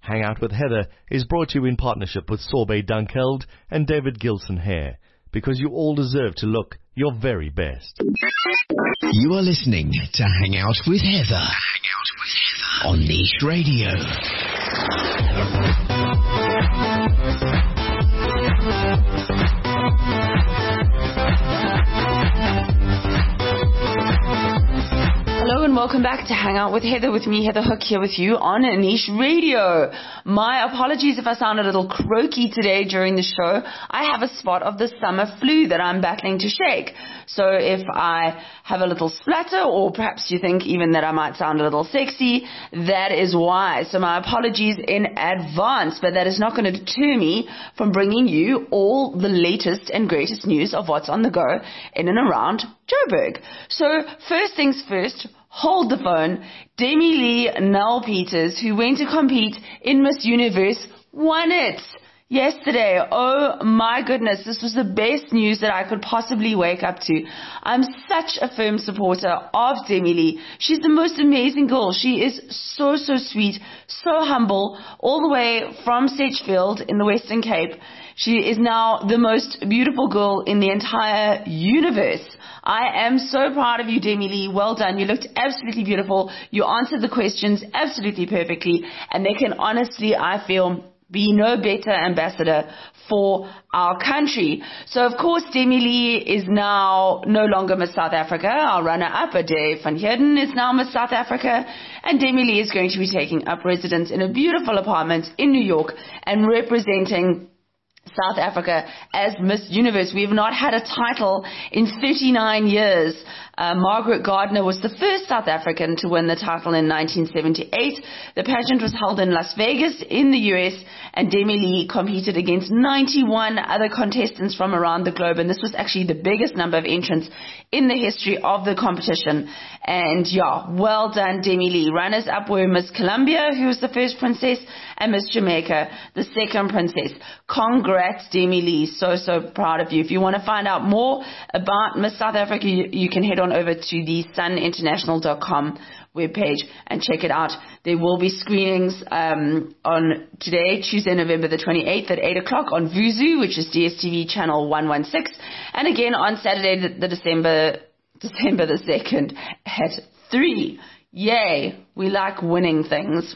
Hang Out with Heather is brought to you in partnership with Sorbet Dunkeld and David Gilson Hair, because you all deserve to look your very best. You are listening to Hang Out with Heather on Niche Radio. Hello and welcome back to Hang Out with Heather, with me, Heather Hook, here with you on Niche Radio. My apologies if I sound a little croaky today during the show. I have a spot of the summer flu that I'm battling to shake. So if I have a little splatter, or perhaps you think even that I might sound a little sexy, that is why. So my apologies in advance, but that is not going to deter me from bringing you all the latest and greatest news of what's on the go in and around Joburg. So first things first, hold the phone. Demi-Leigh Nel-Peters, who went to compete in Miss Universe, won it yesterday. Oh my goodness, this was the best news that I could possibly wake up to. I'm such a firm supporter of Demi-Leigh. She's the most amazing girl. She is so sweet, so humble, all the way from Sedgefield in the Western Cape. She is now the most beautiful girl in the entire universe. I am so proud of you, Demi-Leigh. Well done. You looked absolutely beautiful. You answered the questions absolutely perfectly. And there can honestly, I feel, be no better ambassador for our country. So, of course, Demi-Leigh is now no longer Miss South Africa. Our runner-up, Ade van Heerden, is now Miss South Africa. And Demi-Leigh is going to be taking up residence in a beautiful apartment in New York and representing South Africa as Miss Universe. We have not had a title in 39 years. Margaret Gardner was the first South African to win the title in 1978. The pageant was held in Las Vegas in the US, and Demi-Leigh competed against 91 other contestants from around the globe, and this was actually the biggest number of entrants in the history of the competition. And yeah, well done, Demi-Leigh. Runners up were Miss Colombia, who was the first princess, and Miss Jamaica, the second princess. Congrats, Demi-Leigh. So proud of you. If you want to find out more about Miss South Africa, you can head on over to the suninternational.com webpage and check it out. There will be screenings on today, Tuesday, November the 28th at 8 o'clock on Vuzu, which is DSTV channel 116, and again on Saturday, the December the 2nd at 3. Yay, we like winning things.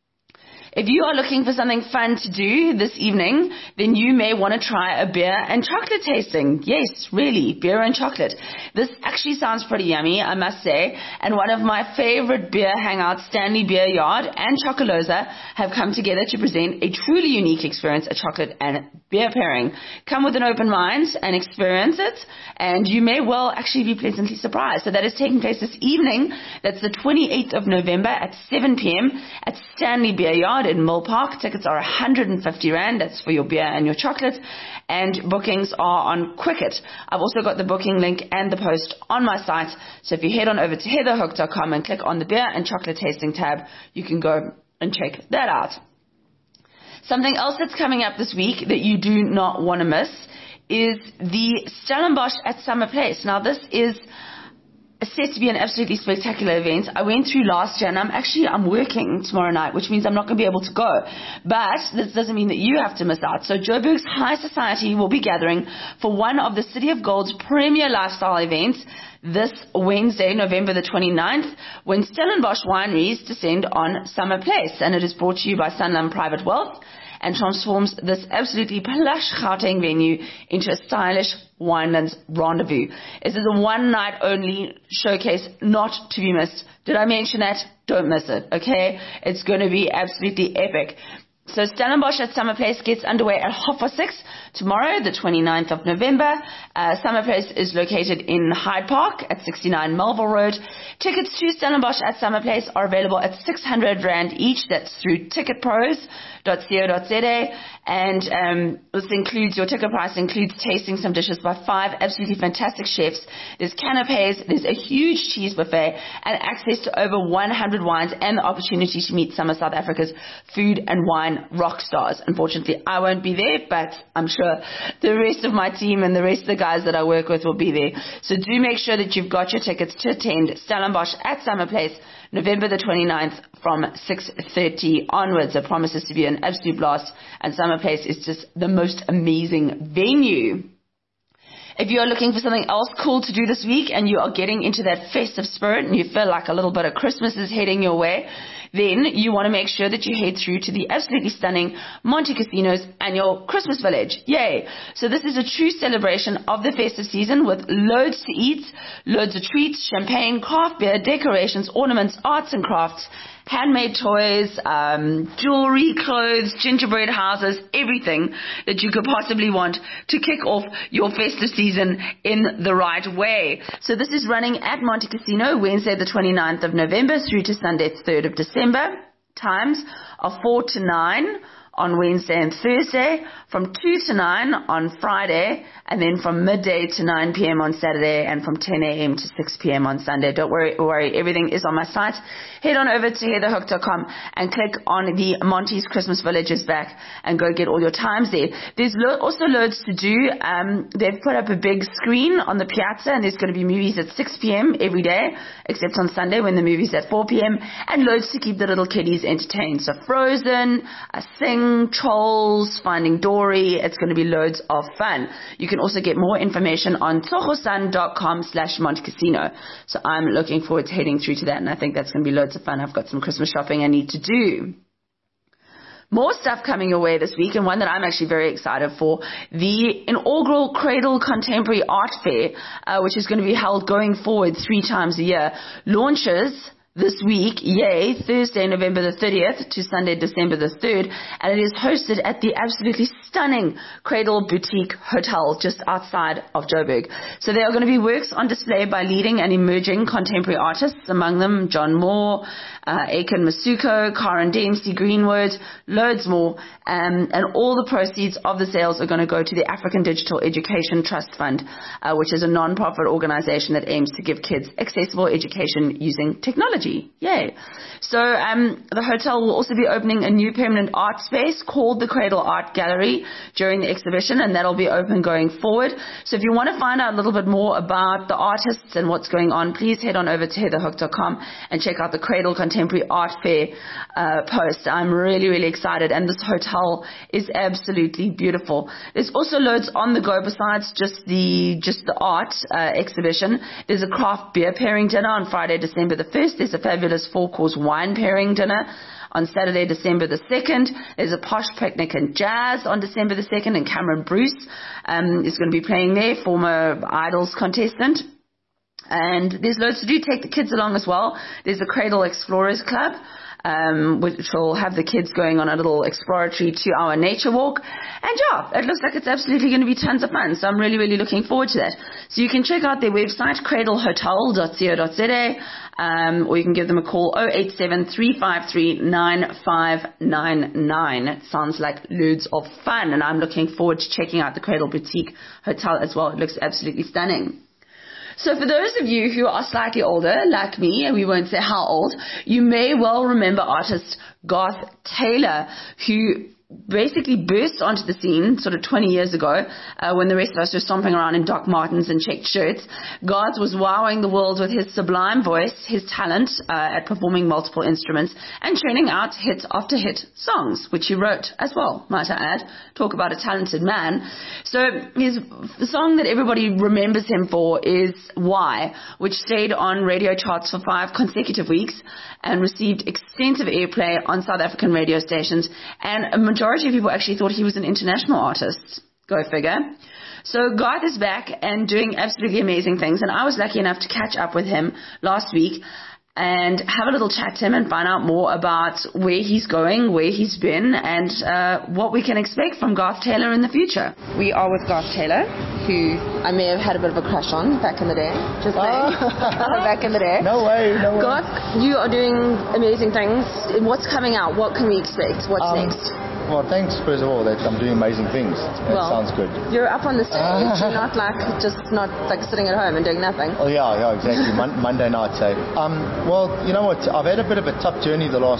If you are looking for something fun to do this evening, then you may want to try a beer and chocolate tasting. Yes, really, beer and chocolate. This actually sounds pretty yummy, I must say. And one of my favorite beer hangouts, Stanley Beer Yard and Chocoloza, have come together to present a truly unique experience, a chocolate and beer pairing. Come with an open mind and experience it, and you may well actually be pleasantly surprised. So that is taking place this evening. That's the 28th of November at 7 p.m. at Stanley Beer Yard in Mill Park. Tickets are 150 Rand. That's for your beer and your chocolate. And bookings are on Quicket. I've also got the booking link and the post on my site. So if you head on over to heatherhook.com and click on the beer and chocolate tasting tab, you can go and check that out. Something else that's coming up this week that you do not want to miss is the Stellenbosch at Summer Place. Now, this is set to be an absolutely spectacular event. I went through last year, and I'm working tomorrow night, which means I'm not going to be able to go. But this doesn't mean that you have to miss out. So Joburg's High Society will be gathering for one of the City of Gold's premier lifestyle events this Wednesday, November the 29th, when Stellenbosch wineries descend on Summer Place. And it is brought to you by Sanlam Private Wealth and transforms this absolutely plush Gauteng venue into a stylish Winelands rendezvous. This is a one-night only showcase, not to be missed. Did I mention that? Don't miss it, okay? It's going to be absolutely epic. So Stellenbosch at Summer Place gets underway at 6:30 tomorrow, the 29th of November. Summer Place is located in Hyde Park at 69 Melville Road. Tickets to Stellenbosch at Summer Place are available at 600 Rand each. That's through ticketpros.co.za. And this includes, your ticket price includes tasting some dishes by 5 absolutely fantastic chefs. There's canapes, there's a huge cheese buffet, and access to over 100 wines, and the opportunity to meet some of South Africa's food and wine rock stars. Unfortunately, I won't be there, but I'm sure the rest of my team and the rest of the guys that I work with will be there. So do make sure that you've got your tickets to attend Stellenbosch at Summer Place, November the 29th from 6:30 onwards. It promises to be an absolute blast, and Summer Place is just the most amazing venue. If you are looking for something else cool to do this week and you are getting into that festive spirit and you feel like a little bit of Christmas is heading your way, then you want to make sure that you head through to the absolutely stunning Monte Casino's annual Christmas Village. Yay! So this is a true celebration of the festive season with loads to eat, loads of treats, champagne, craft beer, decorations, ornaments, arts and crafts, handmade toys, jewelry, clothes, gingerbread houses, everything that you could possibly want to kick off your festive season in the right way. So this is running at Monte Casino Wednesday the 29th of November through to Sunday the 3rd of December. Times are 4 to 9 on Wednesday and Thursday, from 2 to 9 on Friday, and then from midday to 9 p.m. on Saturday, and from 10 a.m. to 6 p.m. on Sunday. Don't worry, everything is on my site. Head on over to heatherhook.com and click on the Monty's Christmas Villages back and go get all your times there. There's also loads to do. They've put up a big screen on the piazza, and there's going to be movies at 6 p.m. every day, except on Sunday when the movie's at 4 p.m., and loads to keep the little kiddies entertained. So Frozen, Sing, Trolls, Finding Dory. It's going to be loads of fun. You can also get more information on togosan.com/Montecasino. So I'm looking forward to heading through to that, and I think that's going to be loads of fun. I've got some Christmas shopping I need to do. More stuff coming your way this week, and one that I'm actually very excited for, the inaugural Cradle Contemporary Art Fair, which is going to be held going forward 3 times a year, launches this week, Thursday, November the 30th to Sunday, December the 3rd, and it is hosted at the absolutely stunning Cradle Boutique Hotel just outside of Joburg. So there are going to be works on display by leading and emerging contemporary artists, among them John Moore, Aiken Masuko, Karen Dempsey, Greenwood, loads more, and all the proceeds of the sales are going to go to the African Digital Education Trust Fund, which is a non-profit organization that aims to give kids accessible education using technology. Yay. So the hotel will also be opening a new permanent art space called the Cradle Art Gallery during the exhibition, and that'll be open going forward. So if you want to find out a little bit more about the artists and what's going on, please head on over to heatherhook.com and check out the Cradle Contemporary Art Fair post. I'm really, really excited, and this hotel is absolutely beautiful. There's also loads on the go besides just the art exhibition. There's a craft beer pairing dinner on Friday, December the 1st. There's a fabulous 4-course wine pairing dinner on Saturday, December the 2nd. There's a posh picnic and jazz on December the 2nd, and Cameron Bruce is going to be playing there, former Idols contestant. And there's loads to do. Take the kids along as well. There's the Cradle Explorers Club, which will have the kids going on a little exploratory 2-hour nature walk. And yeah, it looks like it's absolutely going to be tons of fun. So I'm really, really looking forward to that. So you can check out their website, cradlehotel.co.za, or you can give them a call, 087-353-9599. It sounds like loads of fun, and I'm looking forward to checking out the Cradle Boutique Hotel as well. It looks absolutely stunning. So for those of you who are slightly older, like me, and we won't say how old, you may well remember artist Garth Taylor, who basically burst onto the scene sort of 20 years ago when the rest of us were stomping around in Doc Martens and checked shirts. Garth was wowing the world with his sublime voice, his talent at performing multiple instruments, and churning out hit after hit songs, which he wrote as well, might I add. Talk about a talented man. So the song that everybody remembers him for is Why, which stayed on radio charts for 5 consecutive weeks and received extensive airplay on South African radio stations, and a majority of people actually thought he was an international artist. Go figure. So Garth is back and doing absolutely amazing things, and I was lucky enough to catch up with him last week and have a little chat to him and find out more about where he's going, where he's been, and what we can expect from Garth Taylor in the future. We are with Garth Taylor, who I may have had a bit of a crush on back in the day. Just saying. Back in the day. No way. Garth, you are doing amazing things. What's coming out? What can we expect? What's next? Well, thanks, first of all, that I'm doing amazing things. That sounds good. You're up on the stage. You're not not sitting at home and doing nothing. Oh, yeah, exactly. Monday night, say. Well, you know what? I've had a bit of a tough journey the last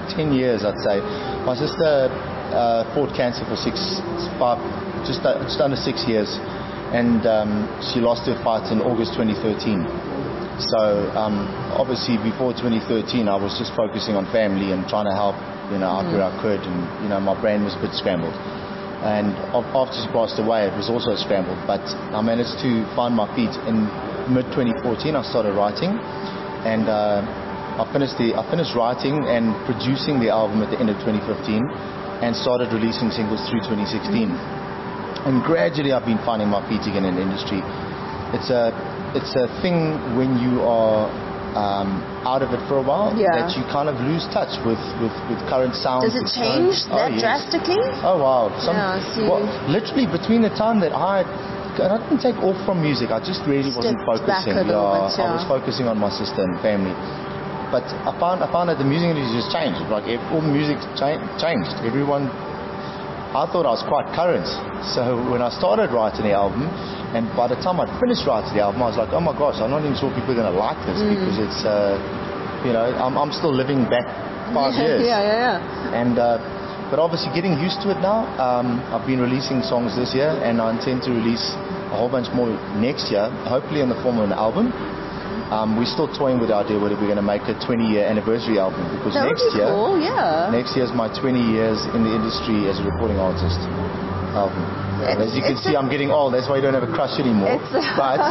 10 years, I'd say. My sister fought cancer for just under 6 years, and she lost her fight in August 2013. So obviously before 2013 I was just focusing on family and trying to help, out where I could, and my brain was a bit scrambled. And after she passed away, it was also scrambled, but I managed to find my feet. In mid-2014 I started writing, and I finished writing and producing the album at the end of 2015 and started releasing singles through 2016. And gradually I've been finding my feet again in the industry. It's a thing when you are out of it for a while, that you kind of lose touch with current sounds. Does it change that drastically? Oh wow. Literally between the time that I didn't take off from music, I just really wasn't focusing. I was focusing on my sister and family. But I found that the music industry just changed. Like all the music changed. Everyone, I thought I was quite current. So when I started writing the album, and by the time I'd finished writing the album, I was like, oh my gosh, I'm not even sure people are going to like this, because it's, I'm still living back 5 years. And but obviously getting used to it now. I've been releasing songs this year, and I intend to release a whole bunch more next year, hopefully in the form of an album. We're still toying with the idea whether we're going to make a 20-year anniversary album, because next year is my 20 years in the industry as a recording artist album. As you can see, I'm getting old. That's why you don't have a crush anymore. But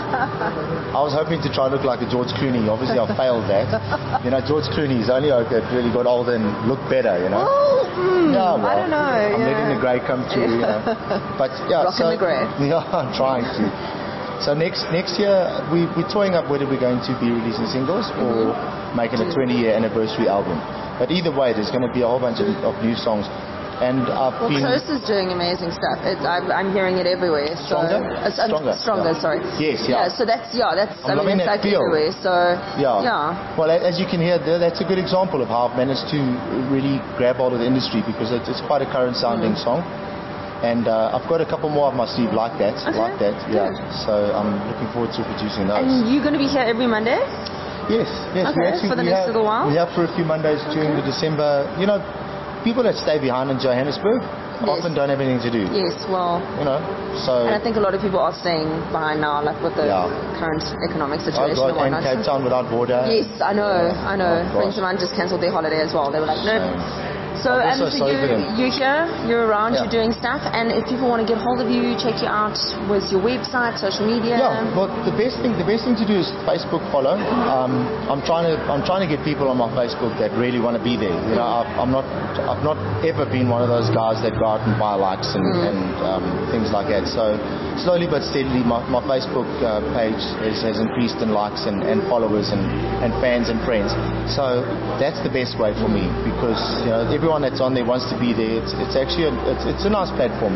I was hoping to try and look like a George Clooney. Obviously, I failed that. George Clooney's only really got older and looked better. I don't know. I'm letting the grey come through. But rocking the grey. Yeah, I'm trying to. So next year we're toying up whether we're going to be releasing singles or making a 20-year anniversary album. But either way, there's going to be a whole bunch of new songs. And Close is doing amazing stuff. I'm hearing it everywhere. So Stronger. Sorry. Yes. Yeah. So that's I'm loving that feel. Everywhere. So Well, as you can hear, that's a good example of how I've managed to really grab hold of the industry, because it's quite a current sounding song. And I've got a couple more of my sleeve like that. Yeah. So I'm looking forward to producing those. And you're going to be here every Monday? Yes. Okay, for the next little while? We have for a few Mondays during the December. People that stay behind in Johannesburg often don't have anything to do. Yes, well, so. And I think a lot of people are staying behind now, like with the current economic situation and whatnot. And Cape Town without border. Yes, I know. Friends of mine just cancelled their holiday as well. They were like, no. So you're here, you're around, you're doing stuff, and if people want to get hold of you, check you out, where's your website, social media? Yeah, well, the best thing to do is Facebook follow. I'm trying to get people on my Facebook that really want to be there. I've not ever been one of those guys that go out and buy likes and things like that. So slowly but steadily, my Facebook page has increased in likes and followers and fans and friends. So that's the best way for me, because everyone that's on there wants to be there. It's actually it's a nice platform.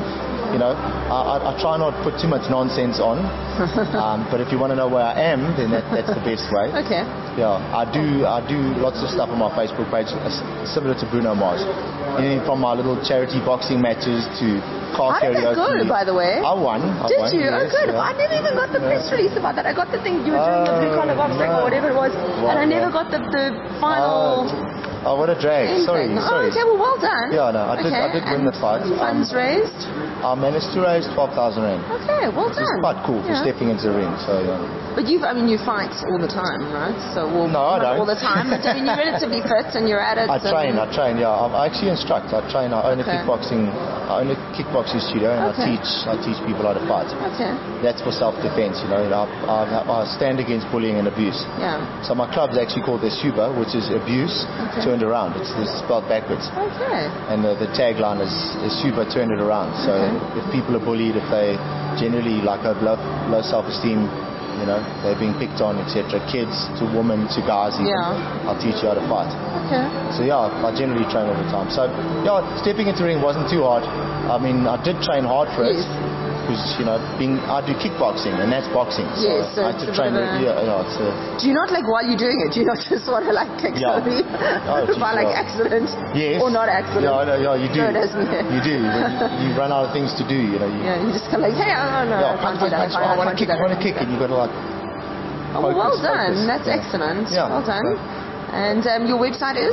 I try not to put too much nonsense on, but if you want to know where I am, then that's the best way. Okay. Yeah, I do lots of stuff on my Facebook page, similar to Bruno Mars. From my little charity boxing matches to car karaoke. How did that go, by the way? I won. Did you? Yes, good. I never even got the press release about that. I got the thing you were doing the blue collar boxing or whatever it was, and I never got the final. Oh, what a drag. Sorry. Okay, well done. Yeah, no, I did win the fight. Funds raised? I managed to raise 12,000 rand. Okay, well done. Which is quite cool for stepping into the ring. So, But you fight all the time, right? So no, I don't. All the time, but you're relatively fit and you're at it. I train, yeah. I actually instruct. I train. I own a kickboxing studio, and I teach people how to fight. Okay. That's for self-defense, I stand against bullying and abuse. Yeah. So my club's actually called Esuba, which is abuse turned around. It's spelled backwards. Okay. And the tagline is Esuba, turn it around. So if people are bullied, if they generally have low self-esteem, they're being picked on, etc. Kids to women to guys, even, I'll teach you how to fight. Okay. So I generally train all the time. So stepping into the ring wasn't too hard. I mean, I did train hard for it. Because I do kickboxing, and that's boxing. So so I had to train. Do you not while you're doing it? Do you not just want to kick somebody by accident? Yes. Or not accident? Yeah, you do. No, it doesn't. You do. You run out of things to do. You just kind of hey, I punch. I want to kick, and you got to well done. That's excellent. Yeah. Well done. And your website is?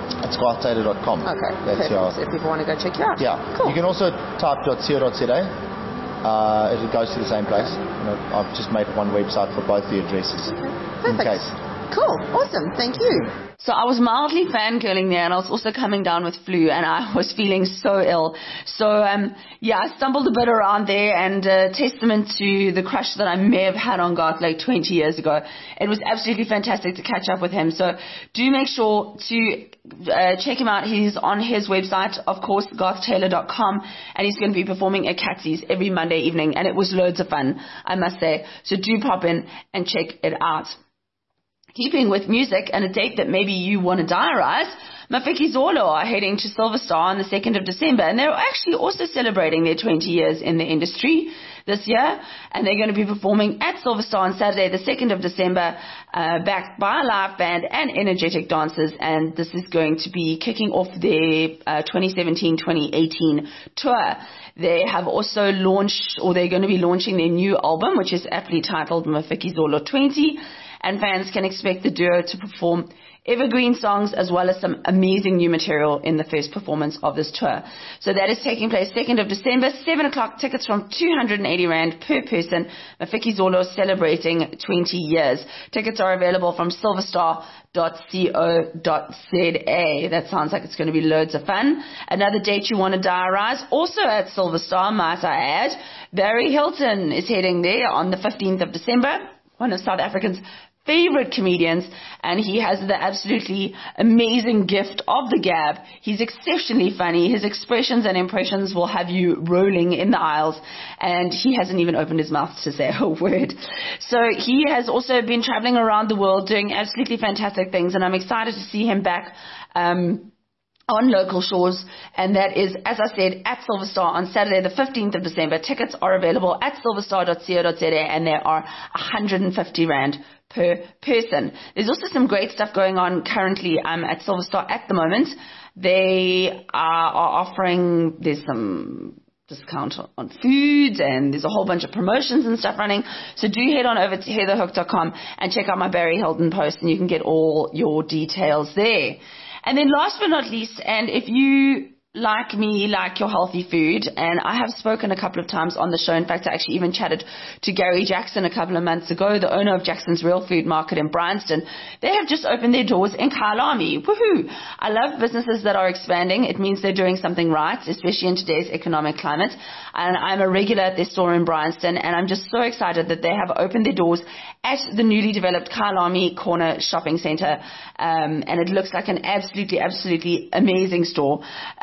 It's garthtaylor.com. Okay, that's perfect. So if people want to go check you out. Yeah. Cool. You can also type .co.za. It goes to the same place. I've just made one website for both the addresses. Okay. Perfect. Cool. Awesome. Thank you. So I was mildly fangirling there, and I was also coming down with flu, and I was feeling so ill. So, I stumbled a bit around there, and testament to the crush that I may have had on Garth like 20 years ago. It was absolutely fantastic to catch up with him. So do make sure to check him out. He's on his website, of course, garthtaylor.com, and he's going to be performing at Catsy's every Monday evening, and it was loads of fun, I must say. So do pop in and check it out. Keeping with music and a date that maybe you want to diarize, Mafikizolo are heading to Silver Star on the 2nd of December, and they're actually also celebrating their 20 years in the industry this year, and they're going to be performing at Silver Star on Saturday, the 2nd of December, backed by a live band and energetic dancers, and this is going to be kicking off their 2017-2018 tour. They have also launched, or they're going to be launching their new album, which is aptly titled Mafikizolo 20, and fans can expect the duo to perform evergreen songs as well as some amazing new material in the first performance of this tour. So that is taking place 2nd of December, 7 o'clock, tickets from 280 Rand per person. Mafikizolo celebrating 20 years. Tickets are available from silverstar.co.za. That sounds like it's going to be loads of fun. Another date you want to diarize, also at Silver Star, might I add, Barry Hilton is heading there on the 15th of December, one of South Africa's favorite comedians, and he has the absolutely amazing gift of the gab. He's exceptionally funny. His expressions and impressions will have you rolling in the aisles, and he hasn't even opened his mouth to say a word. So he has also been traveling around the world doing absolutely fantastic things, and I'm excited to see him back on local shores, and that is, as I said, at Silver Star on Saturday the 15th of December. Tickets are available at silverstar.co.za, and they are 150 Rand per person. There's also some great stuff going on currently at Silver Star at the moment. They are offering, there's some discount on foods, and there's a whole bunch of promotions and stuff running. So do head on over to heatherhook.com and check out my Barry Hilton post, and you can get all your details there. And then last but not least, and if you, like me, like your healthy food, and I have spoken a couple of times on the show. In fact, I actually even chatted to Gary Jackson a couple of months ago, the owner of Jackson's Real Food Market in Bryanston. They have just opened their doors in Kyalami. Woohoo! I love businesses that are expanding. It means they're doing something right, especially in today's economic climate. And I'm a regular at their store in Bryanston, and I'm just so excited that they have opened their doors at the newly developed Kyalami Corner Shopping Center. And it looks like an absolutely amazing store.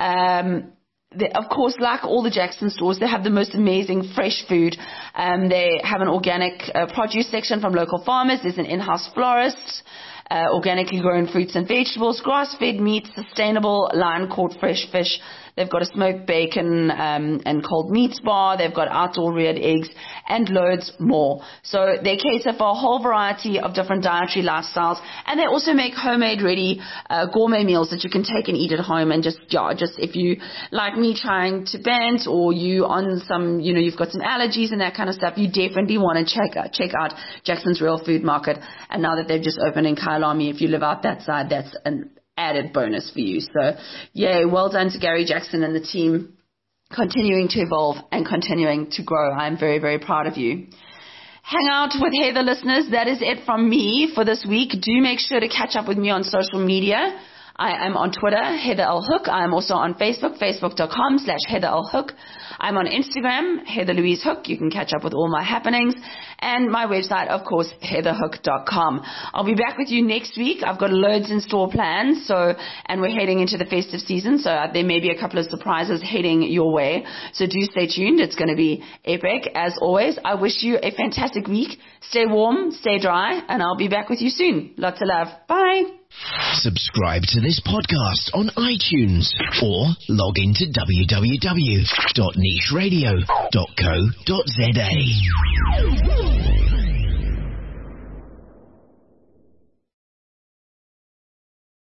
They, of course, like all the Jackson stores, they have the most amazing fresh food. They have an organic produce section from local farmers. There's an in-house florist, organically grown fruits and vegetables, grass-fed meat, sustainable line-caught fresh fish. They've got a smoked bacon and cold meats bar. They've got outdoor reared eggs and loads more. So they cater for a whole variety of different dietary lifestyles. And they also make homemade ready gourmet meals that you can take and eat at home. And just if you, like me, trying to bend, or you on some, you've got some allergies and that kind of stuff, you definitely want to check out Jackson's Real Food Market. And now that they've just opened in Kyalami, if you live out that side, that's an added bonus for you. So yay, well done to Gary Jackson and the team, continuing to evolve and continuing to grow. I'm very, very proud of you. Hang out with Heather, listeners. That is it from me for this week. Do make sure to catch up with me on social media. I am on Twitter, Heather L. Hook. I am also on Facebook, facebook.com/Heather L. Hook. I'm on Instagram, Heather Louise Hook. You can catch up with all my happenings. And my website, of course, heatherhook.com. I'll be back with you next week. I've got loads in store plans. And we're heading into the festive season. So there may be a couple of surprises heading your way. So do stay tuned. It's going to be epic. As always, I wish you a fantastic week. Stay warm, stay dry, and I'll be back with you soon. Lots of love. Bye. Subscribe to this podcast on iTunes or log into www.nicheradio.co.za.